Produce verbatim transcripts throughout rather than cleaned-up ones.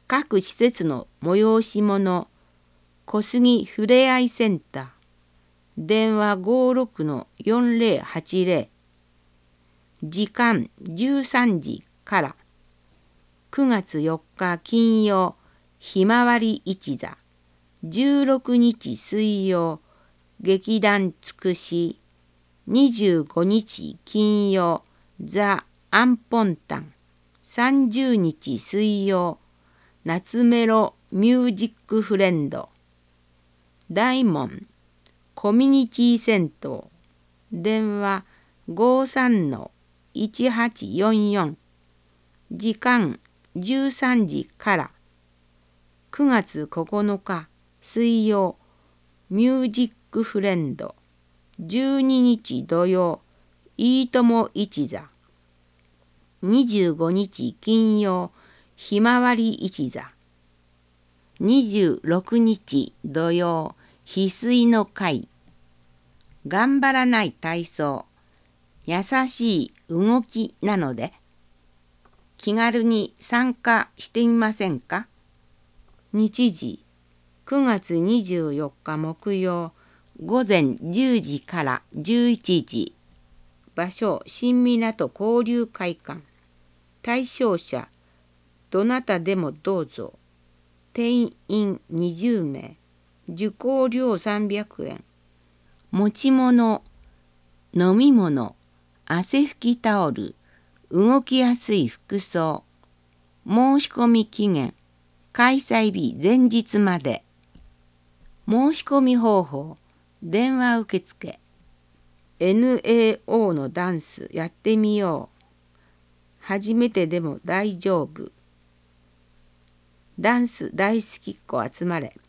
各施設の催し物、小杉ふれあいセンター、電話 ごーろくのよんぜろはちぜろ、時間じゅうさんじからくがつよっか金曜、ひまわり一座、じゅうろくにち水曜、劇団つくし、にじゅうごにち金曜、ザ・アンポンタン、さんじゅうにち水曜、夏メロミュージックフレンド、大門コミュニティ銭湯、電話 ごーさんのいちはちよんよん、時間じゅうさんじからくがつここのか水曜、ミュージックフレンド、じゅうににち土曜、いいとも一座、にじゅうごにち金曜、ひまわり一座、にじゅうろくにち土曜、翡翠の会、頑張らない体操、優しい動きなので、気軽に参加してみませんか。日時、くがつにじゅうよっか木曜、ごぜんじゅうじからじゅういちじ、場所、新港交流会館、対象者、どなたでもどうぞ、定員にじゅうめい、受講料さんびゃくえん、持ち物、飲み物、汗拭きタオル、動きやすい服装、申し込み期限、開催日前日まで。申し込み方法、電話受付。エヌエーオー のダンスやってみよう。初めてでも大丈夫。ダンス大好きっ子集まれ。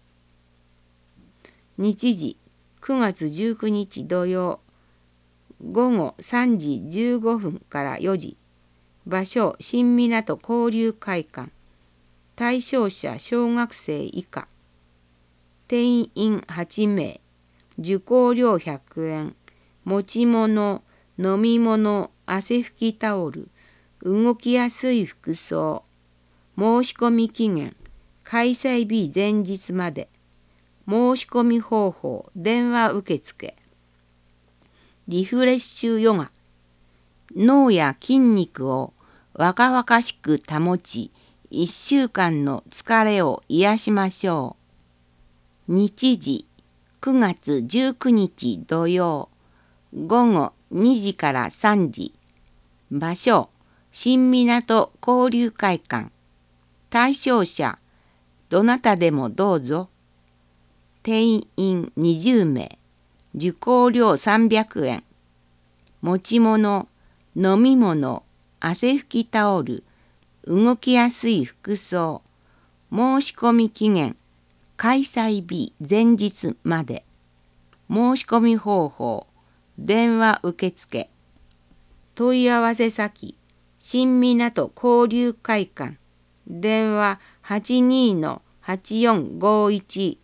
日時、くがつじゅうくにち土曜、ごごさんじじゅうごふんからよじ。場所、新港交流会館。対象者、小学生以下。定員はちめい。受講料ひゃくえん。持ち物、飲み物、汗拭きタオル。動きやすい服装。申し込み期限。開催日前日まで。申し込み方法、電話受付。リフレッシュヨガ。脳や筋肉を若々しく保ち、いっしゅうかんの疲れを癒しましょう。日時、くがつじゅうくにち土曜、ごごにじからさんじ。場所、新港交流会館。対象者、どなたでもどうぞ。定員にじゅうめい。受講料さんびゃくえん。持ち物、飲み物、汗拭きタオル、動きやすい服装、申し込み期限、開催日前日まで。申し込み方法、電話受付。問い合わせ先、新港交流会館。電話 はちにーのはちよんごいち。